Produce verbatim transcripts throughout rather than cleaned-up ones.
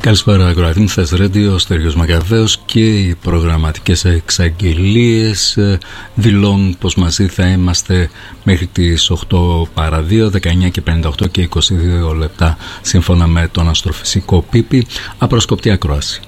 Καλησπέρα, ακροατή μου. Θες Radio, ο Στέργιος Μακαβαίος, και οι προγραμματικές εξαγγελίες δηλώνουν πως μαζί θα είμαστε μέχρι τις οκτώ παρά δύο, δεκαεννιά και πενήντα οκτώ και είκοσι δύο λεπτά σύμφωνα με τον αστροφυσικό Πίπη. Απροσκοπτή ακρόαση.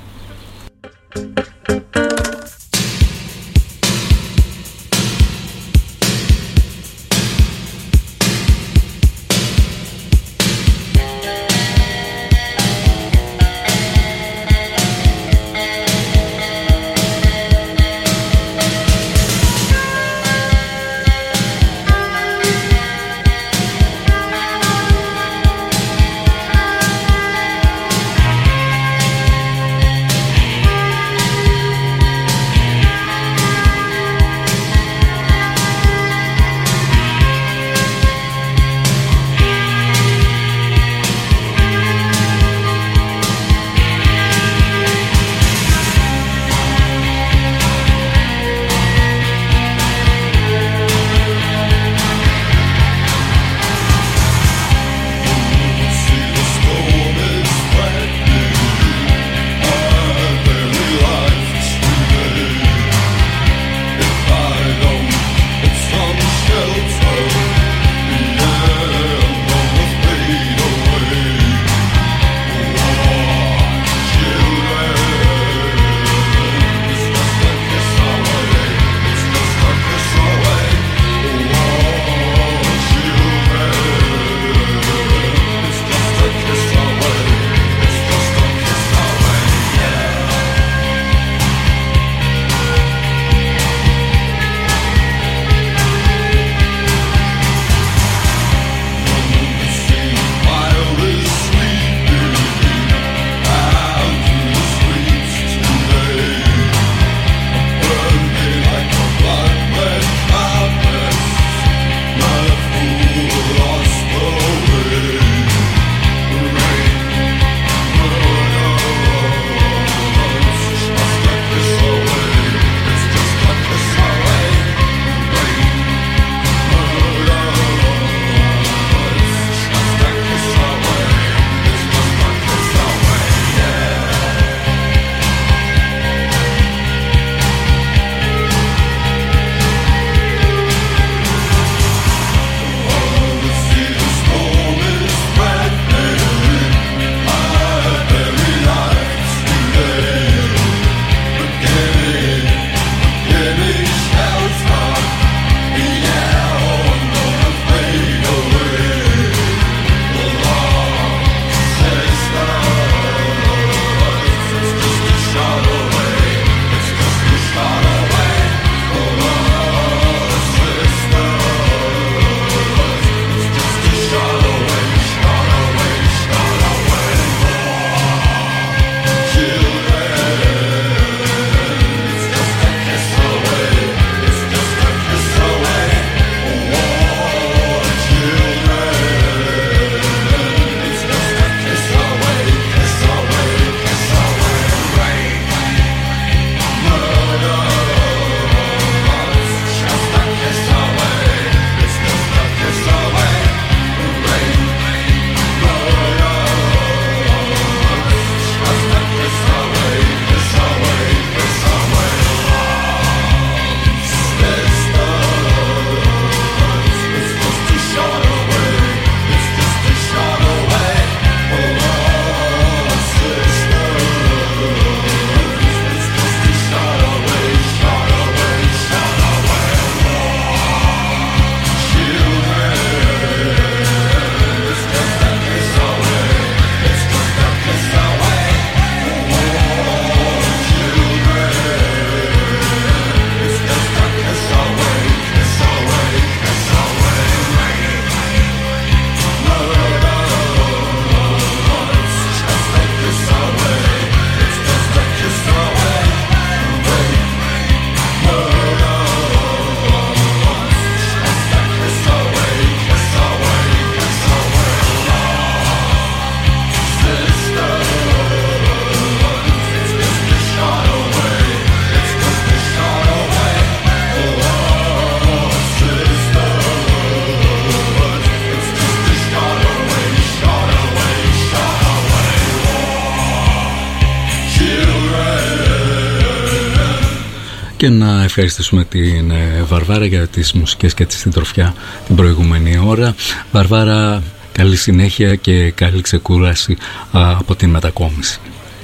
Και να ευχαριστήσουμε την Βαρβάρα για τις μουσικές και τη συντροφιά την προηγούμενη ώρα. Βαρβάρα, καλή συνέχεια και καλή ξεκούραση από την μετακόμιση.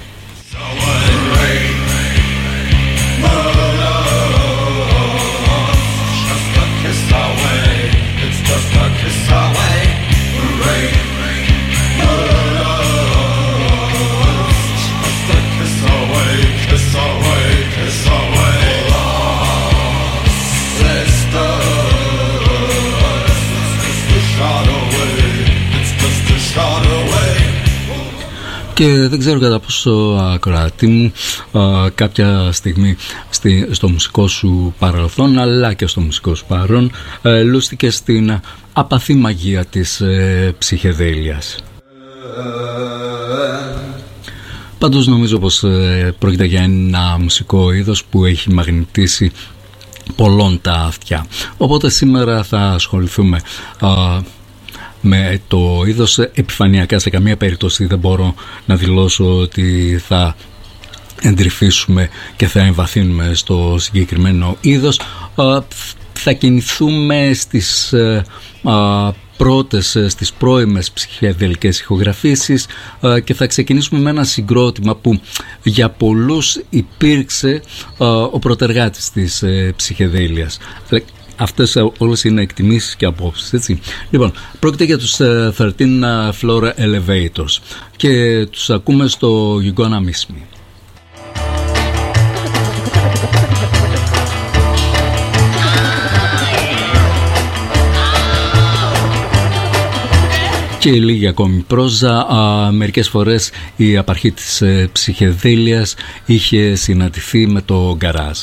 Και δεν ξέρω κατά πόσο ακροατή μου α, κάποια στιγμή στη, στο μουσικό σου παρελθόν αλλά και στο μουσικό σου παρόν ε, λούστηκε στην απαθή μαγεία της ε, ψυχεδέλειας. Πάντως νομίζω πως ε, πρόκειται για ένα μουσικό είδος που έχει μαγνητήσει πολλών τα αυτιά. Οπότε σήμερα θα ασχοληθούμε α, με το είδος επιφανειακά. Σε καμία περίπτωση δεν μπορώ να δηλώσω ότι θα εντρυφήσουμε και θα εμβαθύνουμε στο συγκεκριμένο είδος. Θα κινηθούμε στις πρώτες, στις πρώιμες ψυχεδελικές ηχογραφήσεις και θα ξεκινήσουμε με ένα συγκρότημα που για πολλούς υπήρξε ο πρωτεργάτης της ψυχεδέλειας. Αυτές όλες είναι εκτιμήσεις και απόψεις, έτσι. Λοιπόν, πρόκειται για τους thirteen Floor Elevators και τους ακούμε στο You Gonna Miss Me. Και λίγη ακόμη πρόζα. Α, μερικές φορές η απαρχή της ε, ψυχεδέλειας είχε συναντηθεί με το γκαράζ.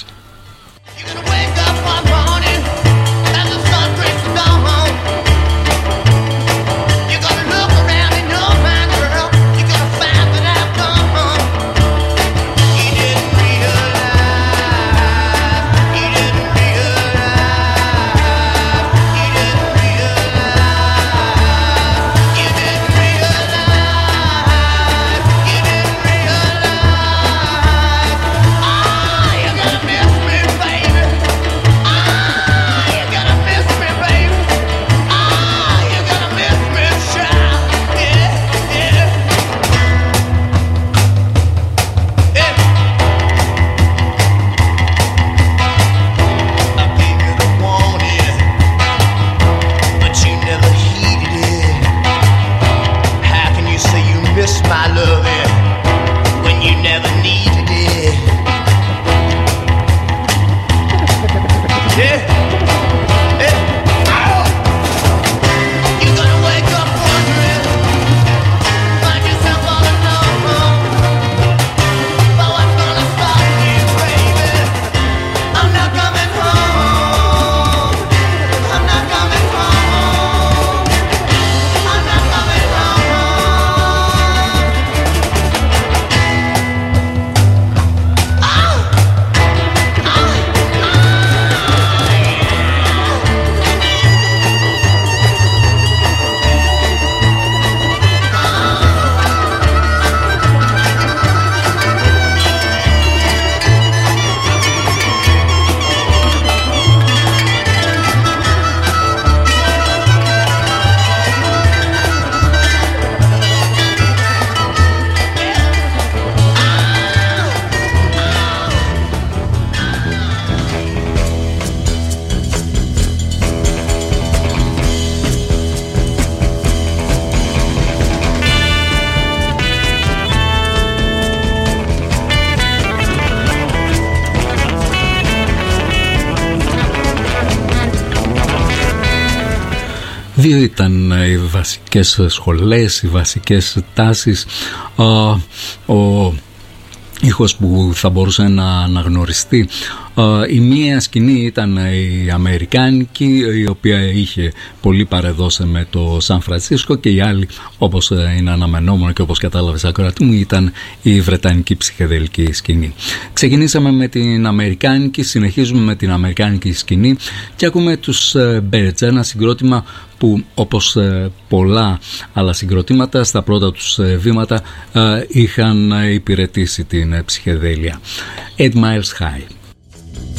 Δύο ήταν οι βασικές σχολές, οι βασικές τάσεις. Ο ήχος που θα μπορούσε να αναγνωριστεί. Η μία σκηνή ήταν η αμερικάνικη, η οποία είχε πολύ παρεδώσει με το Σαν Φρανσίσκο, και η άλλη, όπως είναι αναμενόμενο και όπως κατάλαβες ακροατή μου, ήταν η βρετανική ψυχεδελική σκηνή. Ξεκινήσαμε με την αμερικάνικη, συνεχίζουμε με την αμερικάνικη σκηνή και ακούμε τους Birds, ένα συγκρότημα που, όπως πολλά άλλα συγκροτήματα, στα πρώτα τους βήματα είχαν υπηρετήσει την ψυχεδέλεια. Eight Miles High.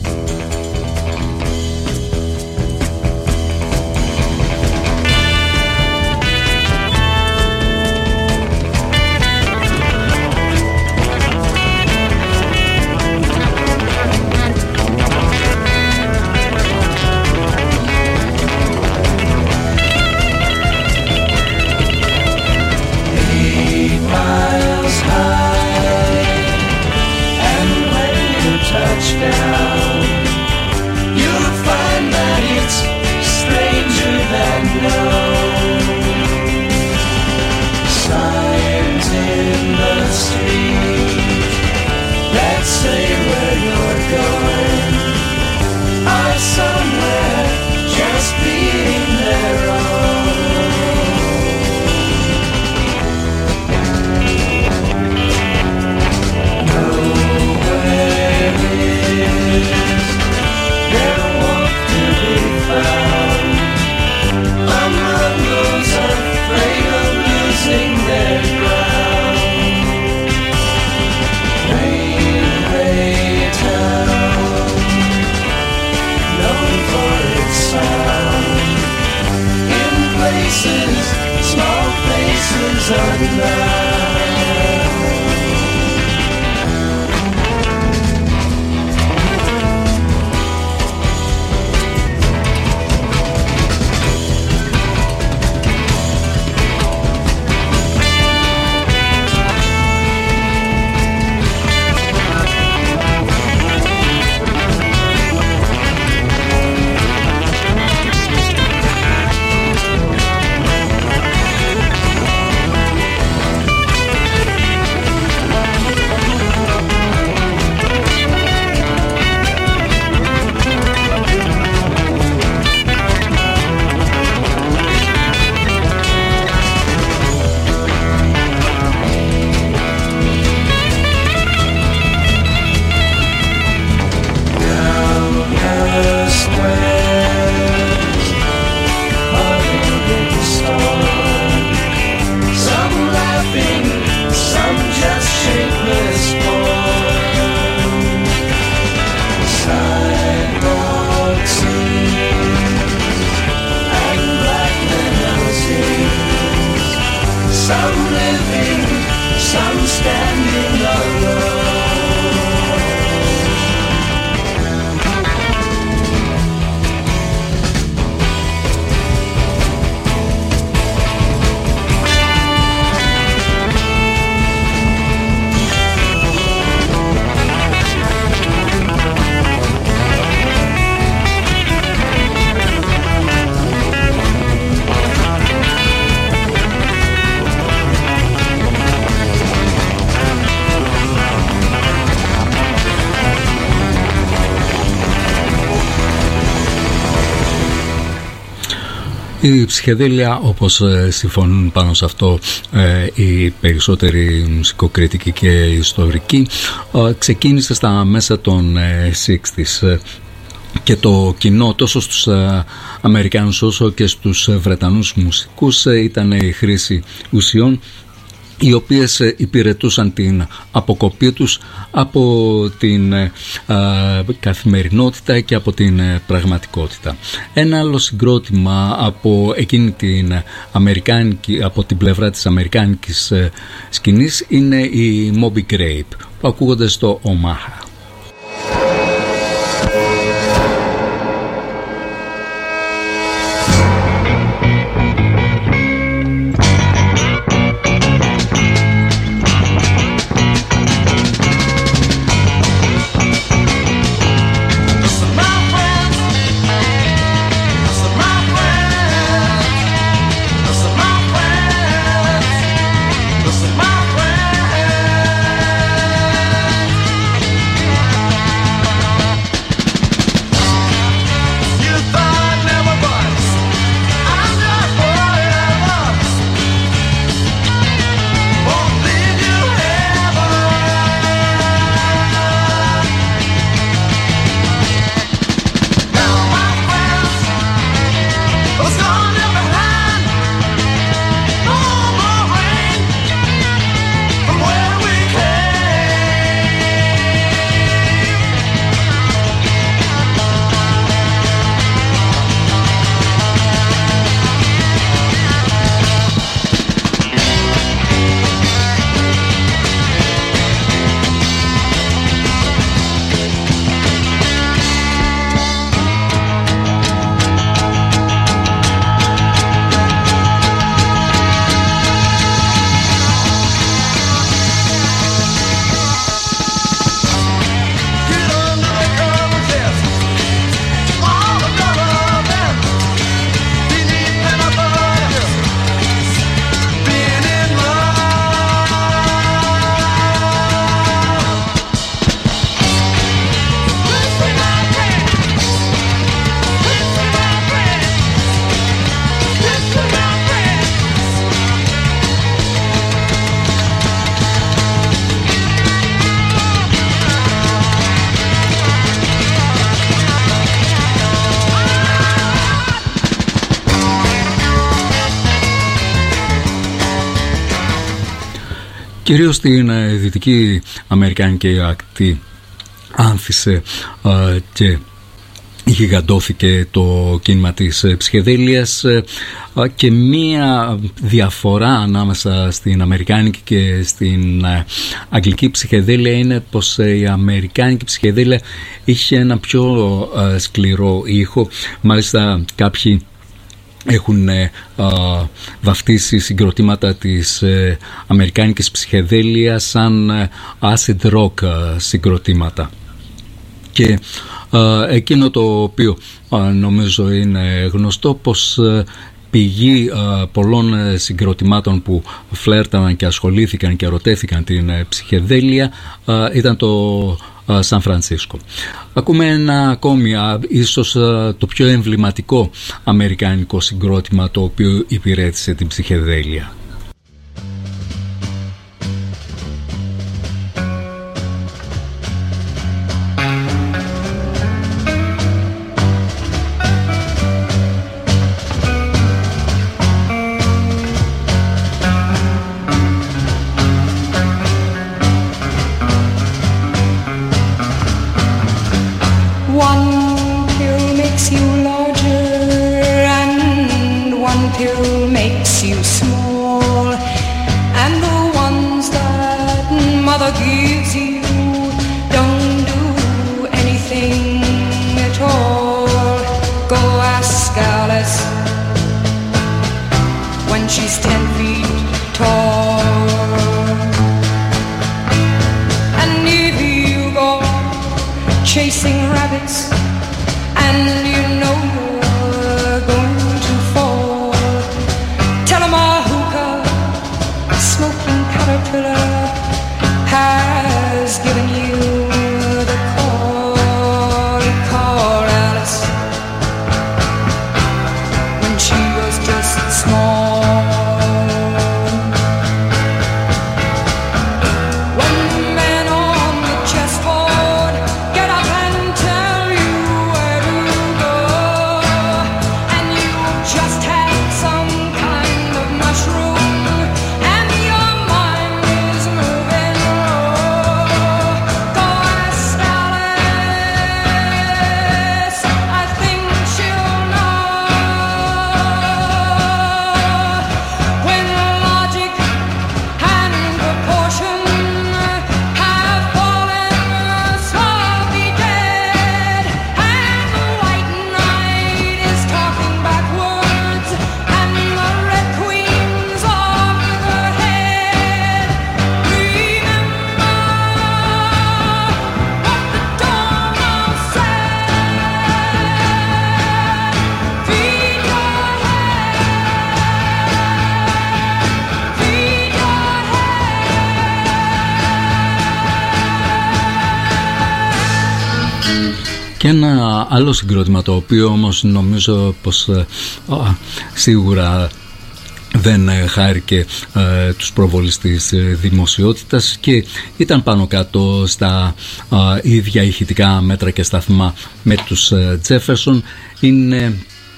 Η ψυχεδέλεια, όπως ε, συμφωνούν πάνω σε αυτό ε, οι περισσότεροι μουσικοκριτικοί και ιστορικοί, ε, ξεκίνησε στα μέσα των ε, εξήντα και το κοινό τόσο στους ε, Αμερικάνους όσο και στους ε, Βρετανούς μουσικούς ε, ήταν η χρήση ουσιών οι οποίες υπηρετούσαν την αποκοπή τους από την ε, καθημερινότητα και από την ε, πραγματικότητα. Ένα άλλο συγκρότημα από εκείνη την αμερικάνικη, από την πλευρά της αμερικάνικης ε, σκηνής είναι η Moby Grape που ακούγονται στο Omaha. Listen, my friend, κυρίως στην δυτική αμερικάνικη ακτή άνθησε και γιγαντώθηκε το κίνημα της ψυχεδέλειας, και μία διαφορά ανάμεσα στην αμερικάνικη και στην αγγλική ψυχεδέλεια είναι πως η αμερικάνικη ψυχεδέλεια είχε ένα πιο σκληρό ήχο. Μάλιστα κάποιοι έχουν ε, α, βαφτίσει συγκροτήματα της ε, αμερικάνικης ψυχεδέλειας σαν ε, acid rock ε, συγκροτήματα. Και ε, εκείνο το οποίο ε, νομίζω είναι γνωστό, πως ε, πηγή ε, πολλών ε, συγκροτημάτων που φλέρταναν και ασχολήθηκαν και ερωτεύτηκαν την ε, ψυχεδέλεια ε, ήταν το Σαν Φρανσίσκο. Ακούμε ένα ακόμη, ίσως το πιο εμβληματικό αμερικάνικο συγκρότημα το οποίο υπηρέτησε την ψυχεδέλεια. Και ένα άλλο συγκρότημα, το οποίο όμως νομίζω πως α, σίγουρα δεν χάρηκε ε, τους προβολείς της ε, δημοσιότητας και ήταν πάνω κάτω στα ε, ίδια ηχητικά μέτρα και σταθμά με τους ε, Jefferson, είναι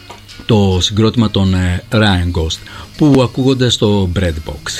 το συγκρότημα των ε, Ryan Ghost, που ακούγονται στο Breadbox.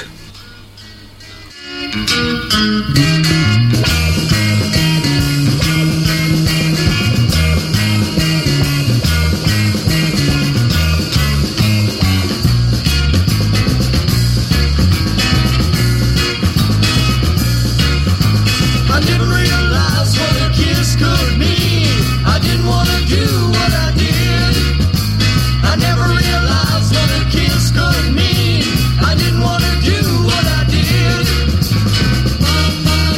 Mama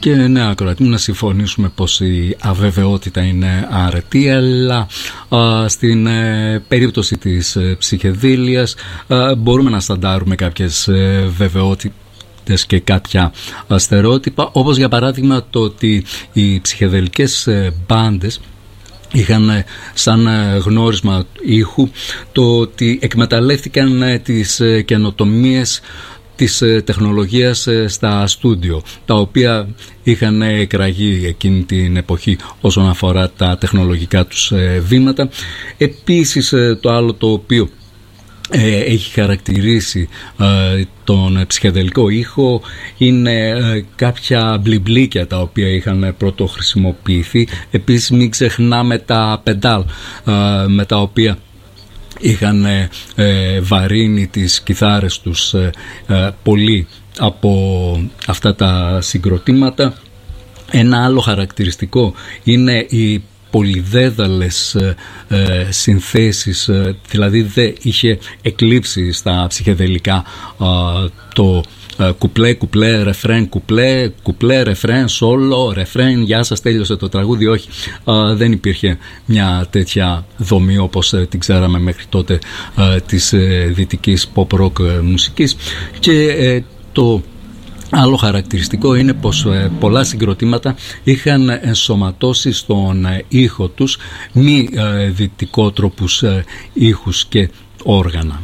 Και ναι, ακροατή μου, να συμφωνήσουμε πως η αβεβαιότητα είναι αρετή, αλλά α, στην ε, περίπτωση της ε, ψυχεδήλειας α, μπορούμε να σταντάρουμε κάποιες ε, βεβαιότητες και κάποια στερεότυπα, όπως για παράδειγμα το ότι οι ψυχεδελικές ε, μπάντες είχαν σαν γνώρισμα ήχου το ότι εκμεταλλεύτηκαν τις καινοτομίες της τεχνολογίας στα στούντιο, τα οποία είχαν εκραγεί εκείνη την εποχή όσον αφορά τα τεχνολογικά τους βήματα. Επίσης, το άλλο το οποίο Ε, έχει χαρακτηρίσει ε, τον ψυχεδελικό ήχο είναι ε, κάποια μπλιμπλίκια τα οποία είχαν πρώτο χρησιμοποιηθεί. Επίσης, μην ξεχνάμε τα πεντάλ ε, με τα οποία είχαν ε, ε, βαρύνει τις κιθάρες τους ε, ε, πολύ από αυτά τα συγκροτήματα. Ένα άλλο χαρακτηριστικό είναι η πολυδέδαλες ε, ε, συνθέσεις, ε, δηλαδή δεν είχε εκλείψει στα ψυχεδελικά ε, το ε, κουπλέ, κουπλέ, ρεφρέν, κουπλέ, κουπλέ, ρεφρέν, σόλο, ρεφρέν, γεια σας, τέλειωσε το τραγούδι. Όχι, ε, δεν υπήρχε μια τέτοια δομή όπως ε, την ξέραμε μέχρι τότε ε, της ε, δυτικής pop-rock ε, μουσικής. Και ε, το άλλο χαρακτηριστικό είναι πως ε, πολλά συγκροτήματα είχαν ενσωματώσει στον ε, ήχο τους μη ε, δυτικότροπους ε, ήχους και όργανα.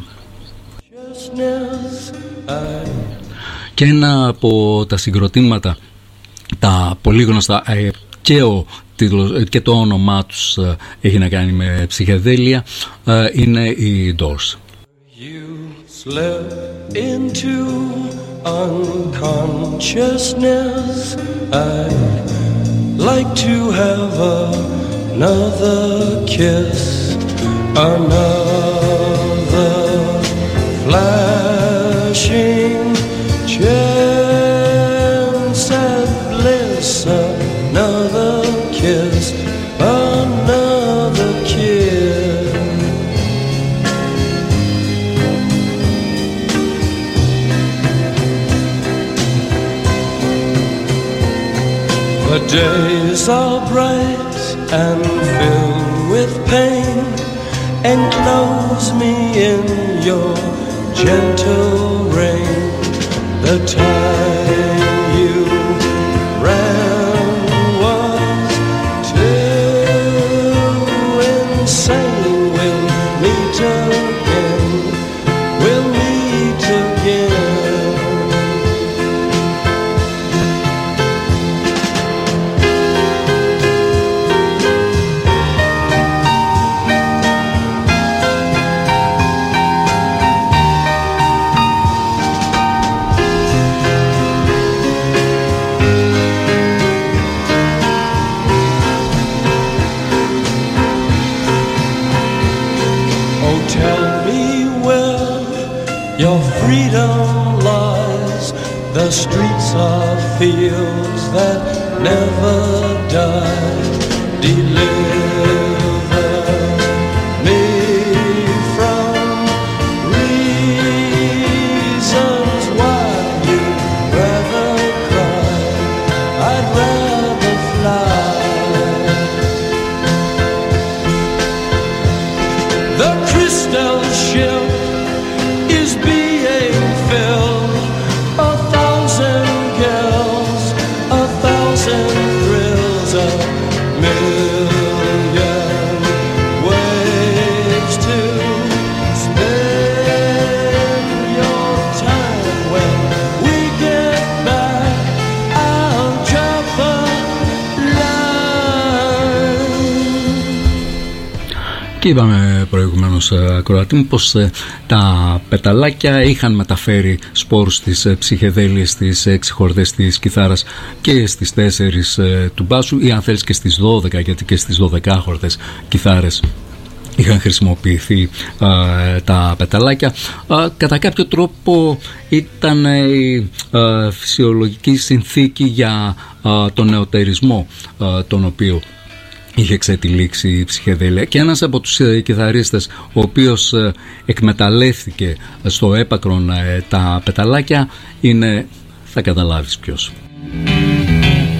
Και ένα από τα συγκροτήματα, τα πολύ γνωστά, ε, και, ο τίτλος, και το όνομά τους ε, έχει να κάνει με ψυχεδέλεια, ε, είναι οι Doors. You slip into unconsciousness. I'd like to have another kiss, another flashing chance at bliss, another kiss, another kiss. The days are bright and filled with pain. Enclose me in your gentle rain. The time you ran was too insane. We'll meet again. We'll meet again. Your freedom lies. The streets are fields that never die. Deliver me from reasons why you'd rather cry. I'd rather fly. The crystal ship is being filled. A thousand girls, a thousand thrills, a million ways to spend your time. When we get back, I'll drop a line. Και είπαμε προηγουμένως, ακροατή μου, πως ε, τα πεταλάκια είχαν μεταφέρει σπόρους στις ε, ψυχεδέλειες, στις έξι χορδές της κιθάρας και στις τέσσερις ε, του μπάσου, ή αν θέλεις και στις δώδεκα, γιατί και στις δώδεκα χορδές κιθάρες είχαν χρησιμοποιηθεί α, τα πεταλάκια. Α, κατά κάποιο τρόπο ήταν η α, φυσιολογική συνθήκη για α, τον νεοτερισμό, α, τον οποίο είχε εξετυλίξει η ψυχεδέλεια. Και ένας από τους ε, κιθαρίστες ο οποίος ε, εκμεταλλεύτηκε στο έπακρον ε, τα πεταλάκια είναι, θα καταλάβεις ποιος.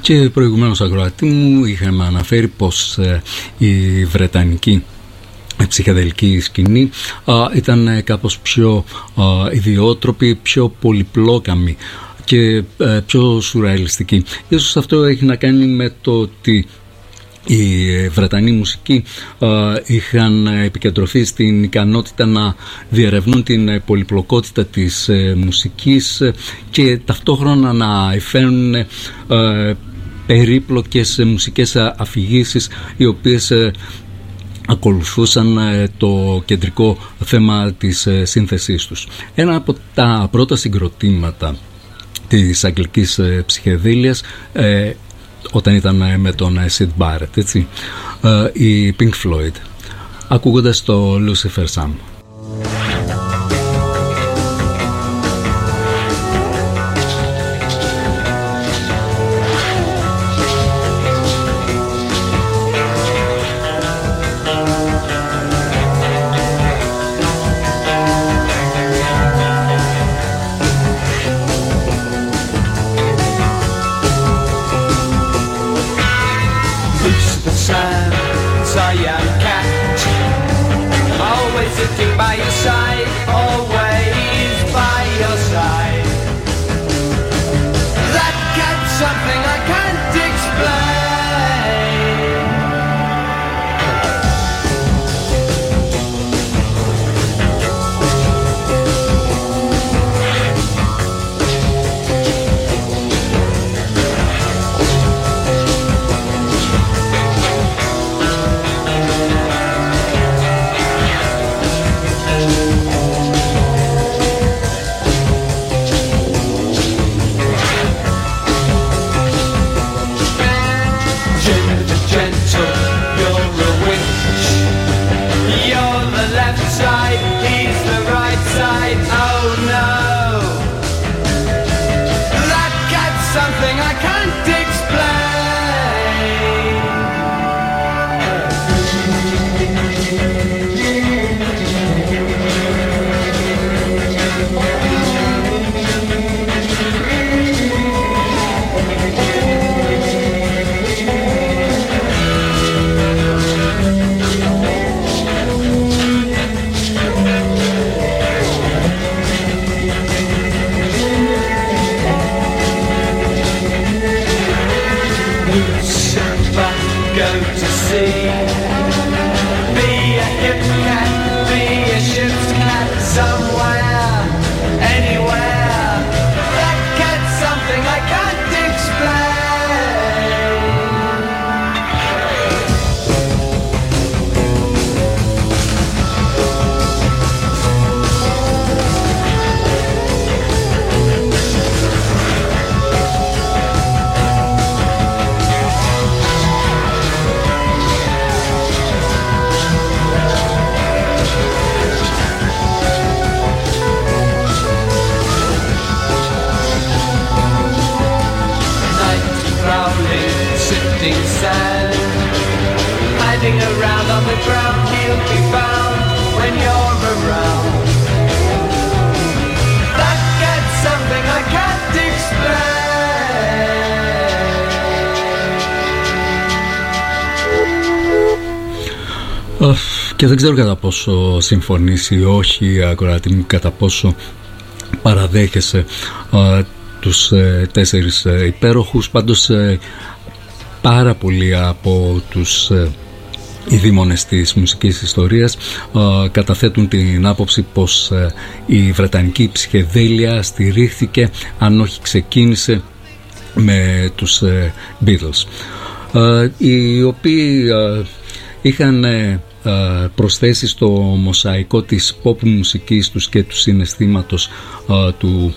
Και προηγουμένως, ακροατή μου, είχαμε αναφέρει πως ε, η βρετανική ψυχεδελική σκηνή α, ήταν κάπως πιο α, ιδιότροπη, πιο πολυπλόκαμη και ε, πιο σουρεαλιστική. Ίσως αυτό έχει να κάνει με το ότι οι Βρετανοί μουσικοί ε, είχαν επικεντρωθεί στην ικανότητα να διερευνούν την πολυπλοκότητα της ε, μουσικής και ταυτόχρονα να εφαίνουν ε, περίπλοκες μουσικές αφηγήσεις, οι οποίες ε, ακολουθούσαν το κεντρικό θέμα της σύνθεσής τους. Ένα από τα πρώτα συγκροτήματα της αγγλικής ψυχεδέλειας ε, όταν ήταν με τον Syd Barrett, έτσι, ε, η Pink Floyd, ακούγοντας το Lucifer Sam. Και δεν ξέρω κατά πόσο συμφωνήσει ή όχι, ακροατή μου, κατά πόσο παραδέχεσαι α, τους ε, τέσσερις ε, υπέροχους. Πάντως ε, πάρα πολλοί από τους ε, οι δήμονες της μουσικής ιστορίας ε, καταθέτουν την άποψη πως ε, η βρετανική ψυχεδέλεια στηρίχθηκε, αν όχι ξεκίνησε, με τους ε, Beatles, ε, οι οποίοι ε, είχαν ε, προσθέσει στο μοσαϊκό της pop μουσικής τους και του συναισθήματος α, του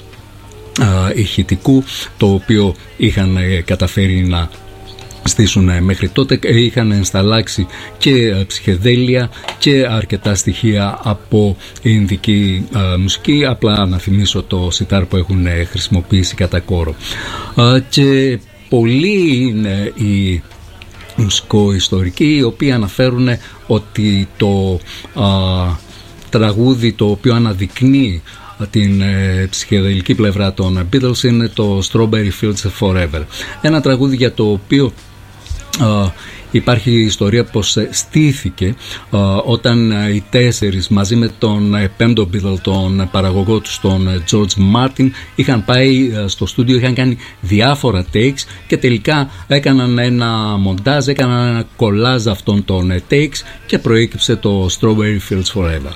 α, ηχητικού, το οποίο είχαν ε, καταφέρει να στήσουν ε, μέχρι τότε. Είχαν ενσταλλάξει και ε, ψυχεδέλεια και αρκετά στοιχεία από ινδική ε, μουσική. Απλά να θυμίσω το σιτάρ που έχουν ε, χρησιμοποιήσει κατά κόρο. Α, και πολλοί είναι οι μουσικοϊστορικοί οι οποίοι αναφέρουν ότι το α, τραγούδι το οποίο αναδεικνύει την ε, ψυχεδελική πλευρά των Beatles είναι το Strawberry Fields Forever, ένα τραγούδι για το οποίο ε, υπάρχει η ιστορία πως στήθηκε uh, όταν uh, οι τέσσερις μαζί με τον uh, πέμπτο Beatle, τον παραγωγό τους, τον uh, George Martin, είχαν πάει uh, στο στούντιο, είχαν κάνει διάφορα takes και τελικά έκαναν ένα μοντάζ, έκαναν ένα κολλάζ αυτών των uh, takes και προέκυψε το Strawberry Fields Forever.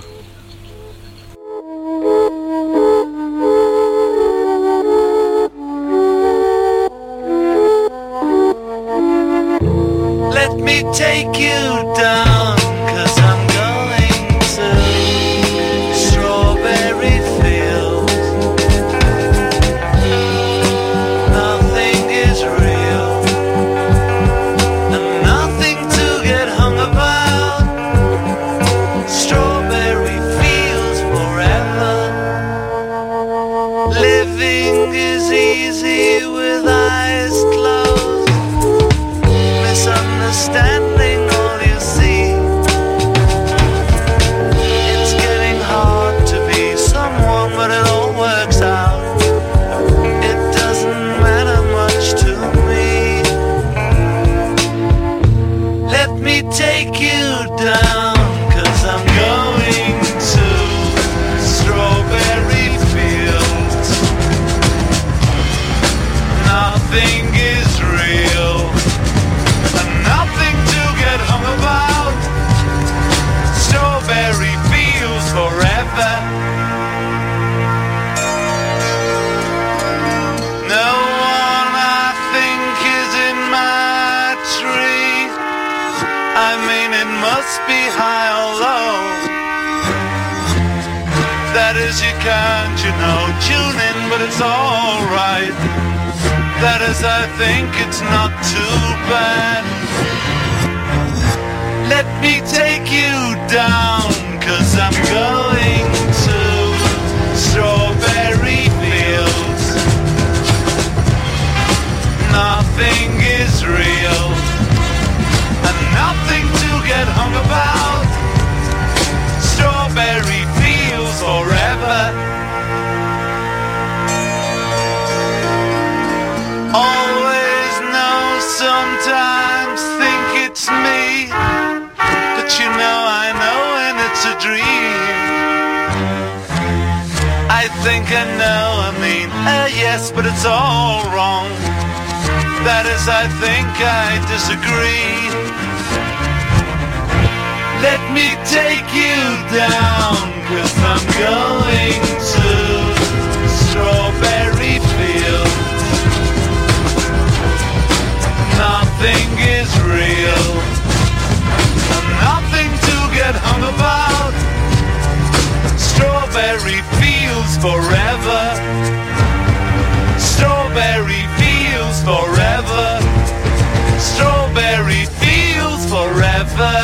Take you down, 'cause I'm going to strawberry fields. Nothing is real, and nothing to get hung about. Strawberry fields forever. Living is easy with eyes closed. Misunderstand take you down, 'cause I'm going to strawberry fields. Nothing is real, and nothing to get hung about. Strawberry fields forever. No one I think is in my tree. I mean, it must be high or low. That is, you can't, you know, tune in, but it's alright. That is, I think it's not too bad. Let me take you down, 'cause I'm going to strawberry fields. Nothing is real, and nothing to get hung about. Strawberry fields forever. Always know, sometimes think it's me, but you know I know when it's a dream. I think I know, I mean, uh, yes, but it's all wrong. That is, I think I disagree. Let me take you down, 'cause I'm going to strawberry fields. Nothing is real, nothing to get hung about. Strawberry fields forever. Strawberry fields forever. Strawberry fields forever.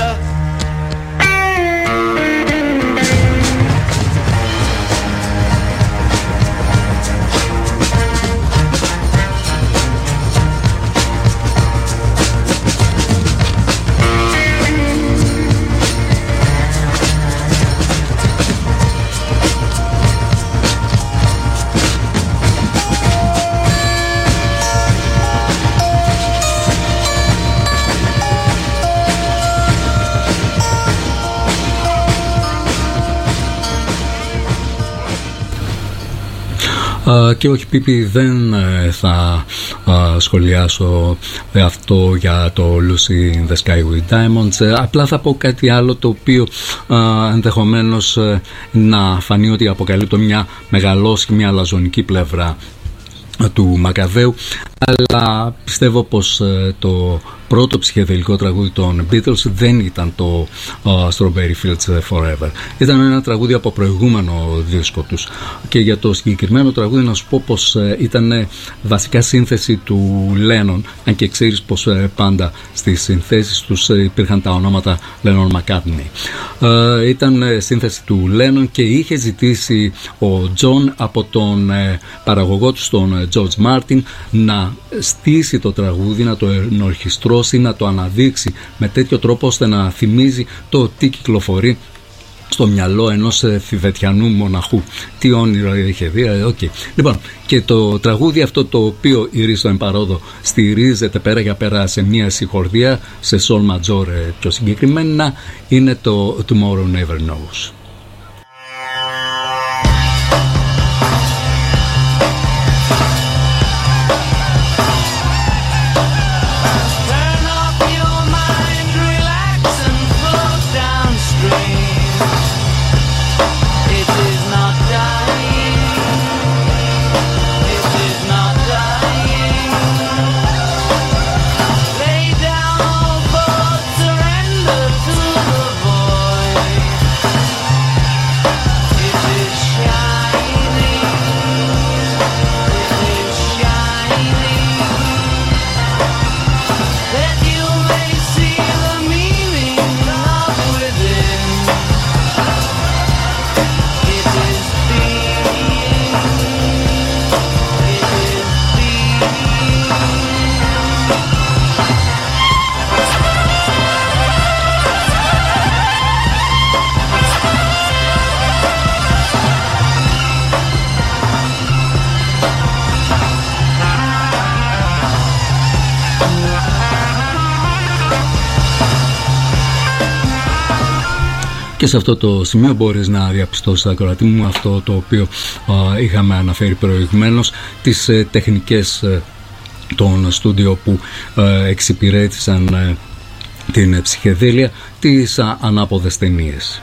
Uh, και όχι, Πίπη, δεν uh, θα uh, σχολιάσω αυτό για το Lucy in the Sky with Diamonds. Uh, απλά θα πω κάτι άλλο το οποίο uh, ενδεχομένως uh, να φανεί ότι αποκαλύπτω μια μεγαλόσχημη αλαζονική πλευρά του Μακαβαίου, αλλά πιστεύω πως uh, το πρώτο ψυχεδελικό τραγούδι των Beatles δεν ήταν το uh, Strawberry Fields Forever. Ήταν ένα τραγούδι από προηγούμενο δίσκο τους. Και για το συγκεκριμένο τραγούδι να σου πω πως uh, ήταν βασικά σύνθεση του Lennon, αν και ξέρεις πως uh, πάντα στις συνθέσεις τους uh, υπήρχαν τα ονόματα Lennon-McCartney. Uh, ήταν uh, σύνθεση του Lennon και είχε ζητήσει ο John από τον uh, παραγωγό του, τον uh, George Martin, να στήσει το τραγούδι, να το ενορχιστρώσει, να το αναδείξει με τέτοιο τρόπο ώστε να θυμίζει το τι κυκλοφορεί στο μυαλό ενός θηβετιανού μοναχού. Τι όνειρο είχε δει, okay. Λοιπόν, και το τραγούδι αυτό, το οποίο η Ρίστο Εμπαρόδο στηρίζεται πέρα για πέρα σε μια συγχορδία, σε sol major πιο συγκεκριμένα, είναι το Tomorrow Never Knows. Και σε αυτό το σημείο μπορείς να διαπιστώσεις, ακροατή μου, αυτό το οποίο α, είχαμε αναφέρει προηγουμένως, τις ε, τεχνικές ε, των στούντιο που ε, εξυπηρέτησαν ε, την ψυχεδέλεια, τις α, ανάποδες ταινίες.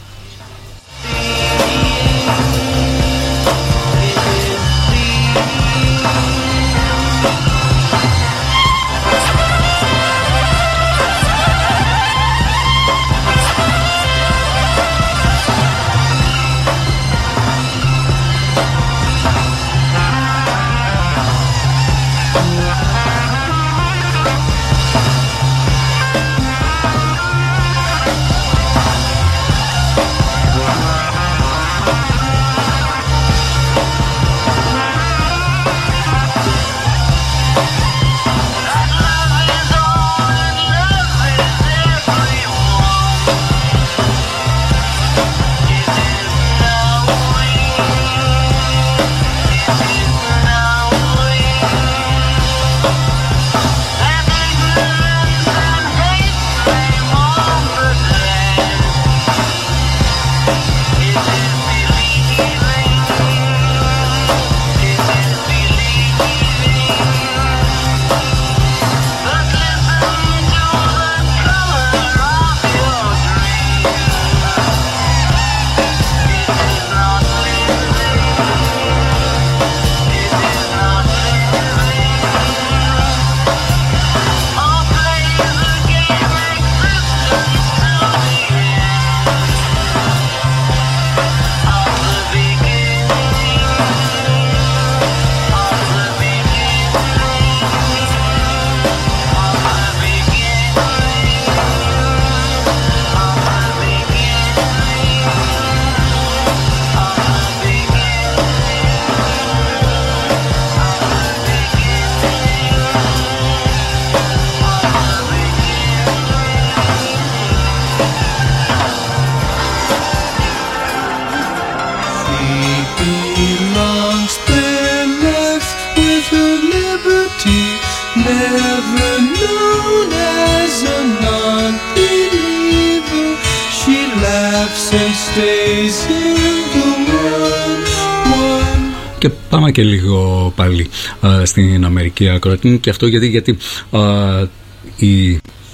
Και πάμε και λίγο πάλι α, στην Αμερική, ακροατή, και αυτό γιατί, γιατί α, η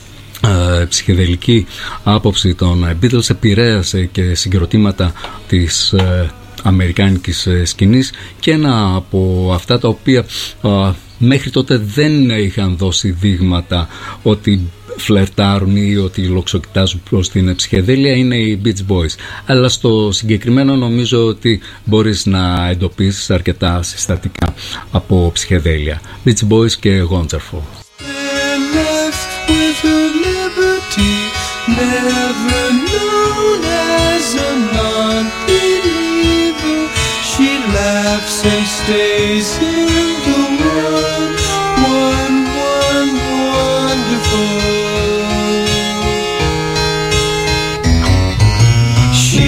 α, ψυχεδελική άποψη των Beatles επηρέασε και συγκροτήματα της α, αμερικάνικης σκηνής, και ένα από αυτά τα οποία α, μέχρι τότε δεν είχαν δώσει δείγματα ότι φλερτάρουν ή ότι λοξοκοιτάζουν προς την ψυχεδέλεια είναι οι Beach Boys. Αλλά στο συγκεκριμένο νομίζω ότι μπορείς να εντοπίσεις αρκετά συστατικά από ψυχεδέλεια. Beach Boys και Wonderful. And stays in the one, one, one wonderful. She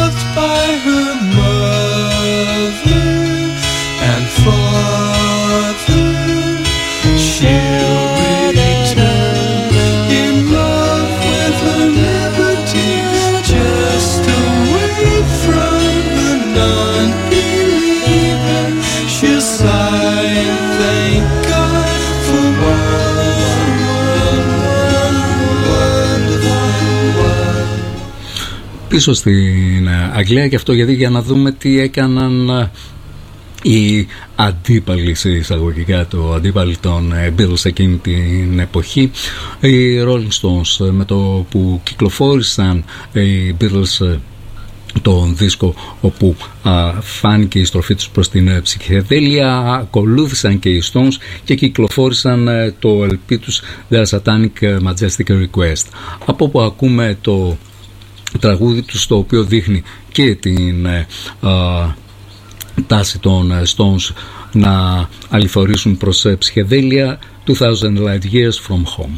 loved by her mother and father. She'll return in love with her liberty, just away from the non-believer. She'll sigh and thank God for one, one, one, one, one. Πίσω στην Αγγλία, και αυτό γιατί για να δούμε τι έκαναν οι αντίπαλοι, σε εισαγωγικά το αντίπαλοι των Beatles εκείνη την εποχή. Οι Rolling Stones, με το που κυκλοφόρησαν οι Beatles τον δίσκο όπου α, φάνηκε η στροφή τους προς την ψυχεδέλεια, ακολούθησαν και οι Stones και κυκλοφόρησαν ε, το ελ πι τους The Satanic Majestic Request, από όπου ακούμε το τραγούδι τους, το οποίο δείχνει και την ε, α, τάση των Stones να αληθωρήσουν προς ε, ψυχεδέλεια. two thousand Light Years From Home.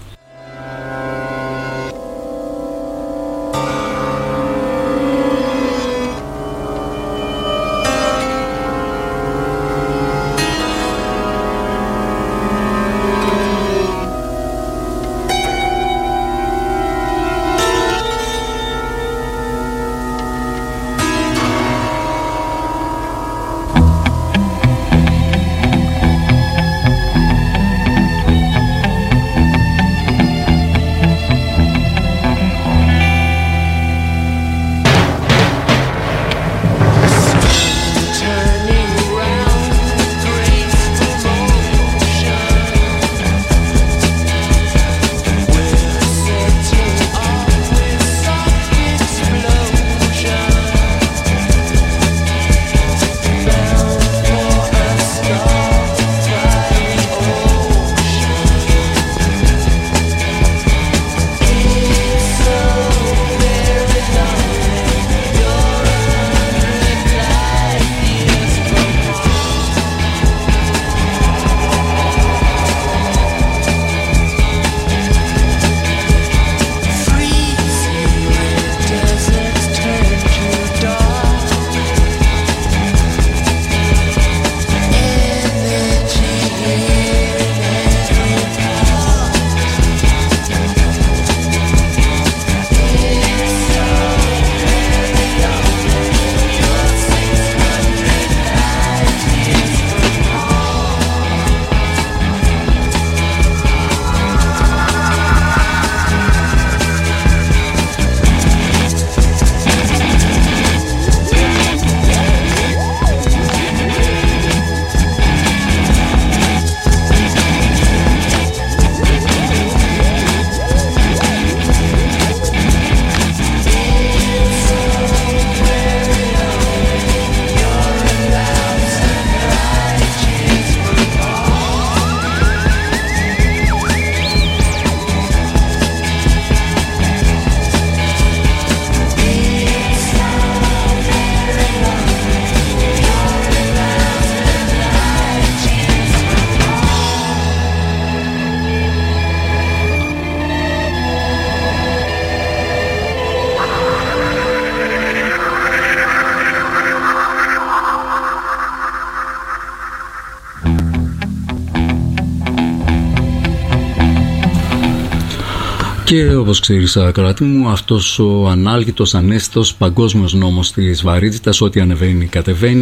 Και όπως ξέρεις, ακροατή μου, αυτός ο ανάλγητος, ανέστητος παγκόσμιος νόμος της βαρύτητας, ό,τι ανεβαίνει κατεβαίνει,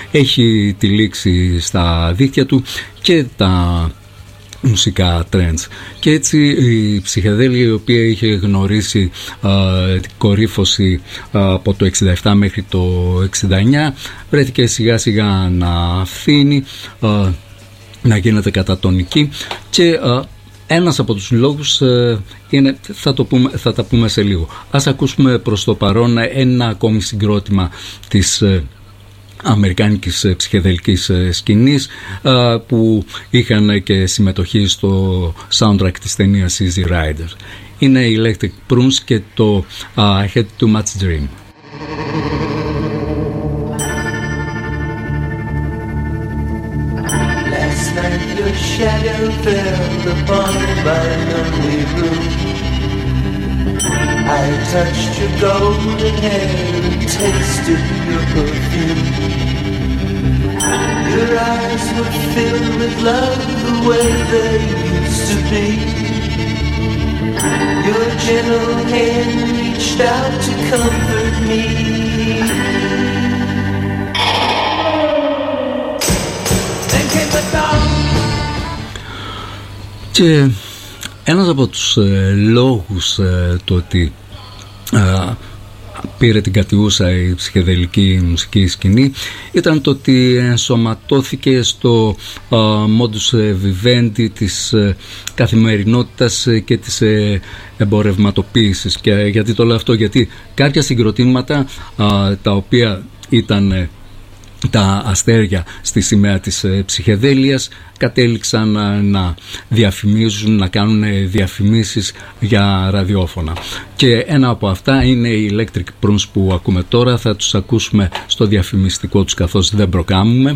έχει τυλίξει στα δίκτυα του και τα μουσικά trends. Και έτσι η ψυχεδέλεια, η οποία είχε γνωρίσει α, την κορύφωση α, από το εξήντα επτά μέχρι το εξήντα εννιά, βρέθηκε σιγά σιγά να φθήνει, α, να γίνεται κατατονική, και α, ένας από τους λόγους ε, είναι, θα, το πούμε, θα τα πούμε σε λίγο. Ας ακούσουμε προς το παρόν ένα ακόμη συγκρότημα της ε, αμερικάνικης ε, ψυχεδελικής ε, σκηνής, ε, που είχαν και συμμετοχή στο soundtrack της ταινίας Easy Rider. Είναι η Electric Prunes και το uh, I Had Too Much Dream. Your shadow fell upon my lonely room. I touched your golden hair and tasted your perfume. Your eyes were filled with love the way they used to be. Your gentle hand reached out to comfort me. Then came the dawn. Και ένας από τους ε, λόγους ε, το ότι ε, πήρε την κατιούσα η ψυχεδελική μουσική σκηνή ήταν το ότι ενσωματώθηκε στο ε, modus vivendi της ε, καθημερινότητας ε, και της ε, εμπορευματοποίησης. Και γιατί το λέω αυτό? Γιατί κάποια συγκροτήματα ε, τα οποία ήταν ε, τα αστέρια στη σημαία της ε, ψυχεδέλειας κατέληξαν ε, να διαφημίζουν, να κάνουν ε, διαφημίσεις για ραδιόφωνα. Και ένα από αυτά είναι οι Electric Prunes που ακούμε τώρα. Θα τους ακούσουμε στο διαφημιστικό τους καθώς δεν προκάμουμε.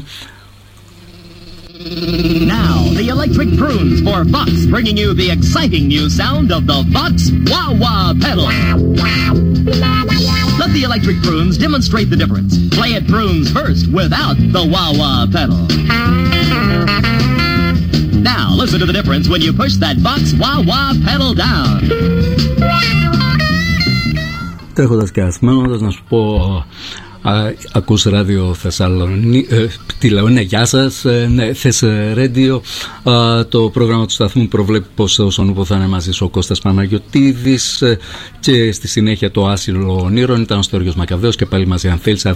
Now, the Electric Prunes for Vox, bringing you the exciting new sound of the Vox Wah-Wah pedal. Let the Electric Prunes demonstrate the difference. Play it prunes first without the Wah-Wah pedal. Now, listen to the difference when you push that Vox Wah-Wah pedal down. Τρέχοντας και ασμένοντας να σου πω, α, ακούς ράδιο Θεσσαλονίκη, ε, τι λέω, ναι, γεια σας, ε, ναι, Θες Radio. Α, το πρόγραμμα του σταθμού προβλέπει πως όσον ούπο θα είναι μαζί σου ο Κώστας Παναγιωτίδης, ε, και στη συνέχεια το Άσυλο Ονείρων ήταν ο Στέργιος Μακαβαίος και πάλι μαζί αν θέλεις.